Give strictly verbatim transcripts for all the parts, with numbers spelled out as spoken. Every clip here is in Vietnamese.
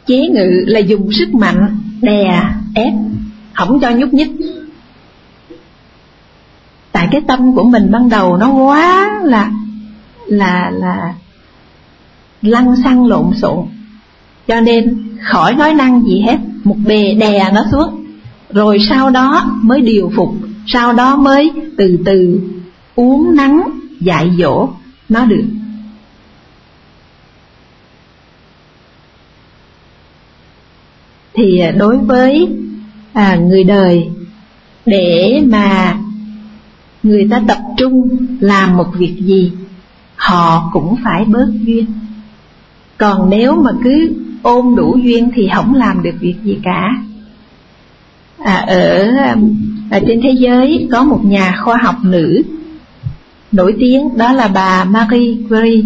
chế ngự là dùng sức mạnh đè ép, không cho nhúc nhích. Tại cái tâm của mình ban đầu nó quá là là là lăng xăng lộn xộn, cho nên khỏi nói năng gì hết, một bề đè nó xuống, rồi sau đó mới điều phục, sau đó mới từ từ uốn nắn dạy dỗ nó được. Thì đối với à, người đời, để mà người ta tập trung làm một việc gì, họ cũng phải bớt duyên. Còn nếu mà cứ ôm đủ duyên thì không làm được việc gì cả. À, ở, ở trên thế giới có một nhà khoa học nữ nổi tiếng, đó là bà Marie Curie.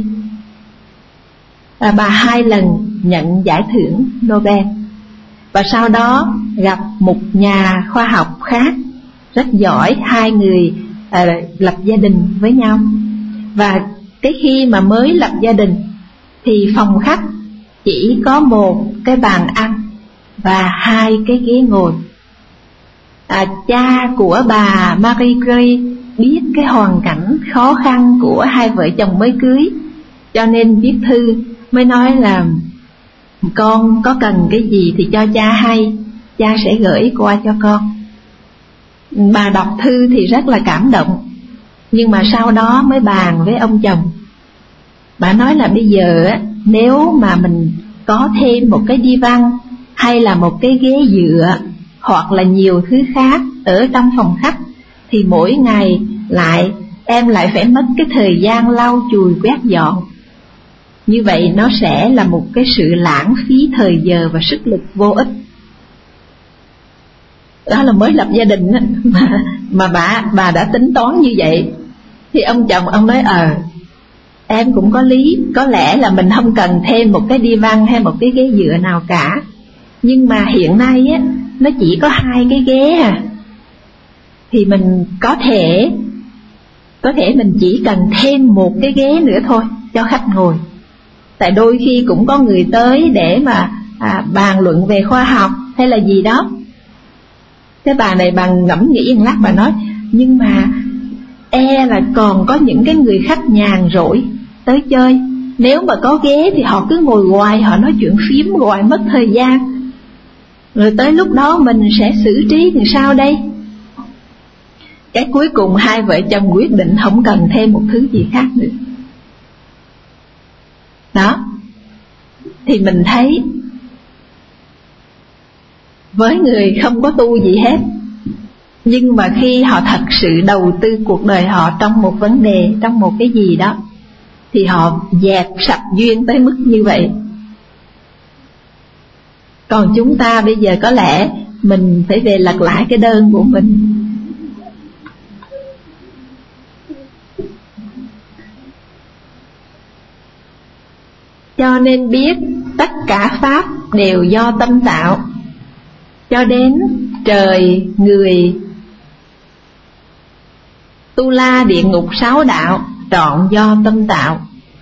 À, bà hai lần nhận giải thưởng Nobel, và sau đó gặp một nhà khoa học khác rất giỏi, hai người à, lập gia đình với nhau. Và cái khi mà mới lập gia đình thì phòng khách chỉ có một cái bàn ăn và hai cái ghế ngồi. à, Cha của bà Marie Curie biết cái hoàn cảnh khó khăn của hai vợ chồng mới cưới, cho nên viết thư mới nói là con có cần cái gì thì cho cha hay, cha sẽ gửi qua cho con. Bà đọc thư thì rất là cảm động, nhưng mà sau đó mới bàn với ông chồng. Bà nói là bây giờ nếu mà mình có thêm một cái divan hay là một cái ghế dựa hoặc là nhiều thứ khác ở trong phòng khách, thì mỗi ngày lại em lại phải mất cái thời gian lau chùi quét dọn. Như vậy nó sẽ là một cái sự lãng phí thời giờ và sức lực vô ích. Đó là mới lập gia đình á, mà, mà bà, bà đã tính toán như vậy. Thì ông chồng ông nói ờ em cũng có lý, có lẽ là mình không cần thêm một cái divan hay một cái ghế dựa nào cả. Nhưng mà hiện nay á, nó chỉ có hai cái ghế à, thì mình có thể Có thể mình chỉ cần thêm một cái ghế nữa thôi cho khách ngồi. Tại đôi khi cũng có người tới để mà à, bàn luận về khoa học hay là gì đó. Cái bà này bà ngẫm nghĩ một lát, bà nói nhưng mà e là còn có những cái người khách nhàn rỗi tới chơi, nếu mà có ghế thì họ cứ ngồi hoài, họ nói chuyện phím hoài mất thời gian, rồi tới lúc đó mình sẽ xử trí làm sao đây? Cái cuối cùng hai vợ chồng quyết định không cần thêm một thứ gì khác nữa. Đó, thì mình thấy với người không có tu gì hết, nhưng mà khi họ thật sự đầu tư cuộc đời họ trong một vấn đề, trong một cái gì đó, thì họ dẹp sạch duyên tới mức như vậy. Còn chúng ta bây giờ có lẽ mình phải về lật lại cái đơn của mình. Cho nên biết tất cả pháp đều do tâm tạo, cho đến trời, người, tu la, địa ngục, sáu đạo trọn do tâm tạo.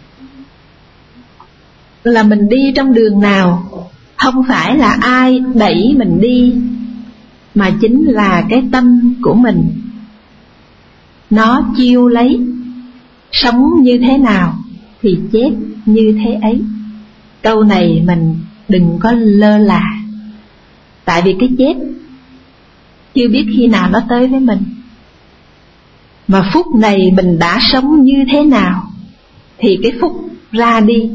Là mình đi trong đường nào, không phải là ai đẩy mình đi, mà chính là cái tâm của mình. Nó chiêu lấy, sống như thế nào thì chết như thế ấy. Câu này mình đừng có lơ là. Tại vì cái chết chưa biết khi nào nó tới với mình, mà phút này mình đã sống như thế nào thì cái phút ra đi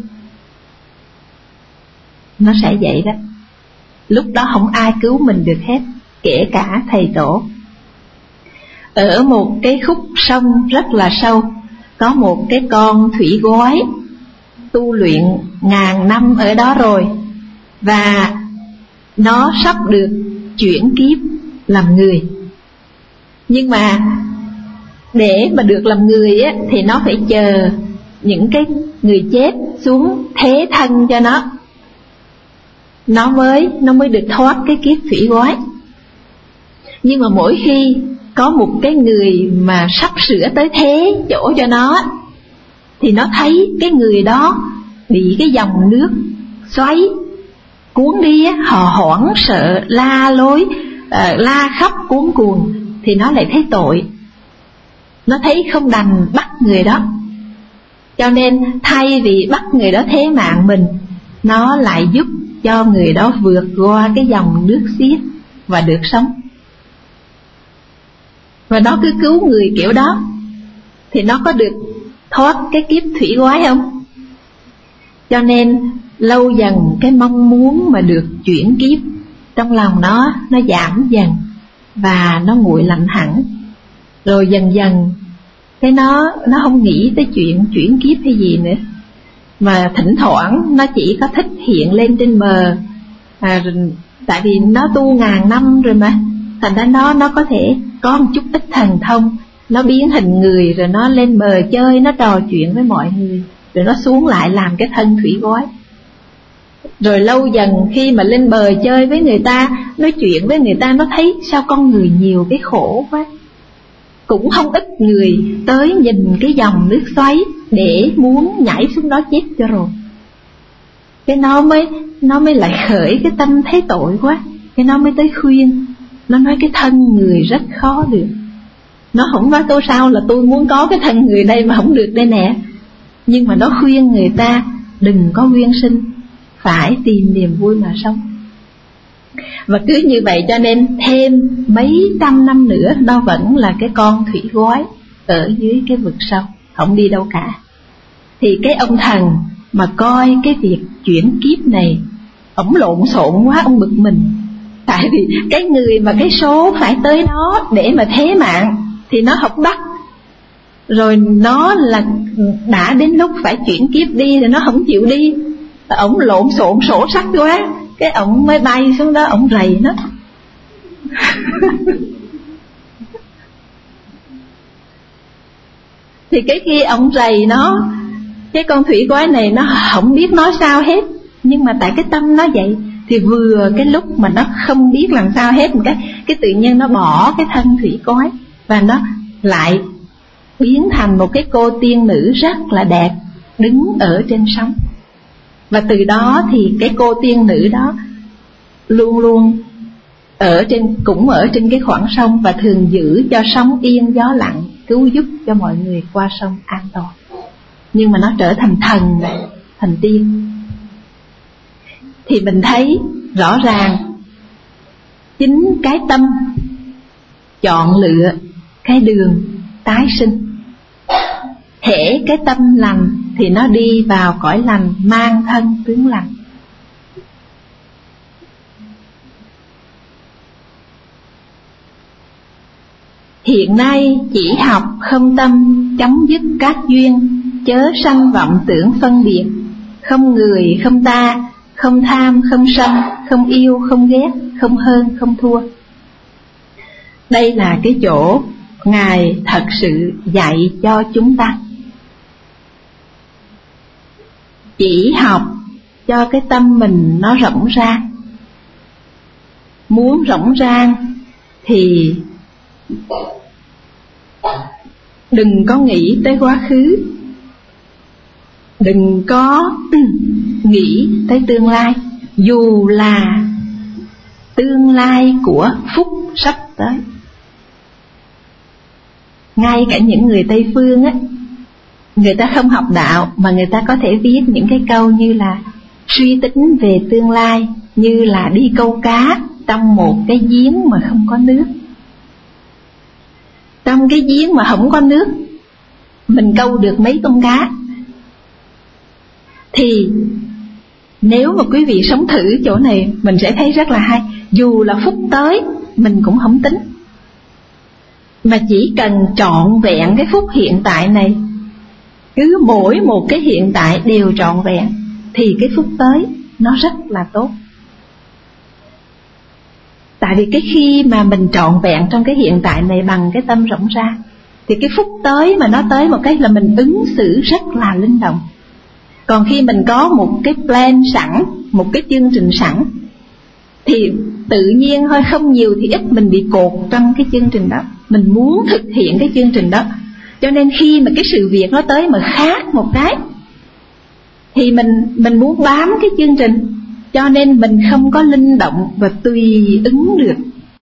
nó sẽ vậy đó. Lúc đó không ai cứu mình được hết, kể cả thầy tổ. Ở một cái khúc sông rất là sâu, có một cái con thủy gói tu luyện ngàn năm ở đó rồi, và nó sắp được chuyển kiếp làm người. Nhưng mà để mà được làm người á, thì nó phải chờ những cái người chết xuống thế thân cho nó, nó mới nó mới được thoát cái kiếp thủy gói. Nhưng mà mỗi khi có một cái người mà sắp sửa tới thế chỗ cho nó, thì nó thấy cái người đó bị cái dòng nước xoáy, cuốn đi á, họ hoảng sợ, la lối, uh, la khóc cuống cuồng, thì nó lại thấy tội. Nó thấy không đành bắt người đó, cho nên thay vì bắt người đó thế mạng mình, nó lại giúp cho người đó vượt qua cái dòng nước xiết và được sống. Và nó cứ cứu người kiểu đó, thì nó có được thoát cái kiếp thủy quái không? Cho nên lâu dần cái mong muốn mà được chuyển kiếp trong lòng nó, nó giảm dần và nó nguội lạnh hẳn. Rồi dần dần cái nó nó không nghĩ tới chuyện chuyển kiếp hay gì nữa, mà thỉnh thoảng nó chỉ có thích hiện lên trên bờ. À, tại vì nó tu ngàn năm rồi mà, thành ra nó nó có thể có một chút ít thần thông, nó biến hình người rồi nó lên bờ chơi, nó trò chuyện với mọi người, rồi nó xuống lại làm cái thân thủy quái. Rồi lâu dần khi mà lên bờ chơi với người ta, nói chuyện với người ta, nó thấy sao con người nhiều cái khổ quá. Cũng không ít người tới nhìn cái dòng nước xoáy để muốn nhảy xuống đó chết cho rồi. Cái nó mới nó mới lại khởi cái tâm thấy tội quá. Cái nó mới tới khuyên. Nó nói cái thân người rất khó được. Nó không nói tôi sao là tôi muốn có cái thân người đây mà không được đây nè. Nhưng mà nó khuyên người ta đừng có nguyên sinh, phải tìm niềm vui mà sống. Và cứ như vậy cho nên thêm mấy trăm năm nữa nó vẫn là cái con thủy quái ở dưới cái vực sâu, không đi đâu cả. Thì cái ông thần mà coi cái việc chuyển kiếp này ổng lộn xộn quá, ông bực mình. Tại vì cái người mà cái số phải tới đó để mà thế mạng thì nó không bắt. Rồi nó là đã đến lúc phải chuyển kiếp đi thì nó không chịu đi. Ổng lộn xộn sổ sách quá, cái ổng mới bay xuống đó, ổng rầy nó. Thì cái khi ổng rầy nó, cái con thủy quái này nó không biết nói sao hết. Nhưng mà tại cái tâm nó vậy, thì vừa cái lúc mà nó không biết làm sao hết, một cái cái tự nhiên nó bỏ cái thân thủy quái và nó lại biến thành một cái cô tiên nữ rất là đẹp, đứng ở trên sóng. Và từ đó thì cái cô tiên nữ đó luôn luôn ở trên, cũng ở trên cái khoảng sông, và thường giữ cho sóng yên gió lặng, cứu giúp cho mọi người qua sông an toàn. Nhưng mà nó trở thành thần này, thành tiên. Thì mình thấy rõ ràng chính cái tâm chọn lựa cái đường tái sinh. Hễ cái tâm lành thì nó đi vào cõi lành, mang thân tướng lành. Hiện nay chỉ học không tâm, chấm dứt các duyên, chớ sanh vọng tưởng phân biệt. Không người, không ta, không tham, không sân, không yêu, không ghét, không hơn, không thua. Đây là cái chỗ Ngài thật sự dạy cho chúng ta. Chỉ học cho cái tâm mình nó rộng ra. Muốn rộng ra thì đừng có nghĩ tới quá khứ, đừng có nghĩ tới tương lai, dù là tương lai của phúc sắp tới. Ngay cả những người Tây Phương á, người ta không học đạo mà người ta có thể viết những cái câu như là suy tính về tương lai như là đi câu cá trong một cái giếng mà không có nước. Trong cái giếng mà không có nước, mình câu được mấy con cá. Thì nếu mà quý vị sống thử chỗ này, mình sẽ thấy rất là hay. Dù là phút tới mình cũng không tính, mà chỉ cần trọn vẹn cái phút hiện tại này, cứ mỗi một cái hiện tại đều trọn vẹn, thì cái phút tới nó rất là tốt. Tại vì cái khi mà mình trọn vẹn trong cái hiện tại này bằng cái tâm rộng ra, thì cái phút tới mà nó tới một cái là mình ứng xử rất là linh động. Còn khi mình có một cái plan sẵn, một cái chương trình sẵn, thì tự nhiên thôi, không nhiều thì ít mình bị cột trong cái chương trình đó. Mình muốn thực hiện cái chương trình đó, cho nên khi mà cái sự việc nó tới mà khác một cái, thì mình mình muốn bám cái chương trình, cho nên mình không có linh động và tùy ứng được